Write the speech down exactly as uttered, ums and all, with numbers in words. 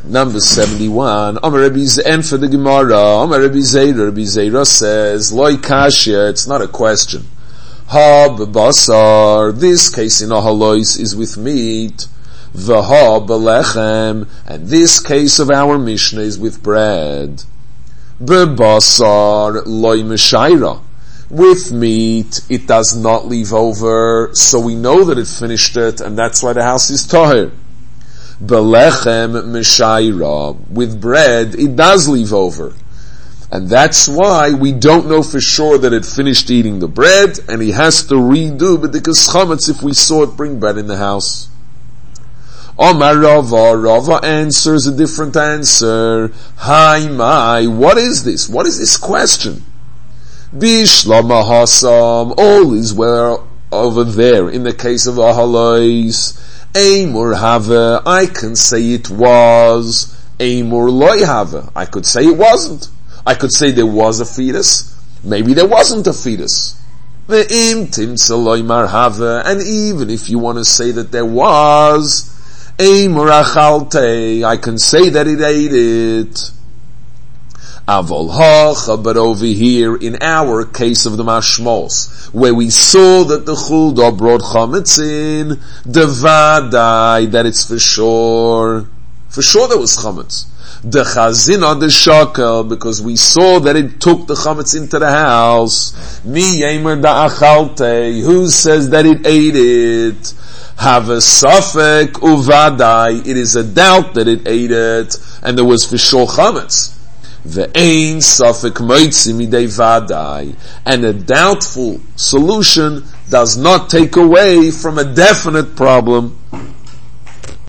Number seventy-one. Amar Rabbi Ze- and for the Gemara, Amar Rabbi Zeira, Rabbi Zeira says, Loi Kashya, it's not a question. Ha b'basar, this case in Ahalois is with meat. V'ha b'lechem, and this case of our Mishnah is with bread. B'basar loy meshaira. With meat, it does not leave over, so we know that it finished it, and that's why the house is tahir. B'lechem meshaira. With bread, it does leave over. And that's why we don't know for sure that it finished eating the bread, and he has to redo b'dikas chametz if we saw it bring bread in the house. Omar Rava, Rava answers a different answer. Hi my, what is this? What is this question? Bishlama hasam, all is well over there in the case of Ahalois. Eimur have, I can say it was. Eimur loy have, I could say it wasn't. I could say there was a fetus. Maybe there wasn't a fetus. Ve'im timsa loy mar have, and even if you want to say that there was, I can say that it ate it. Avol hacha, but over here in our case of the mashmos, where we saw that the chulda brought chametz in, devadai, that it's for sure, for sure there was chametz. The chazina the shakel, because we saw that it took the chametz into the house. Mi yemer da achalte, who says that it ate it? Have a safek uvadai, it is a doubt that it ate it, and there was for sure chametz. Ve'ein safek moitzi midei vadai, and a doubtful solution does not take away from a definite problem.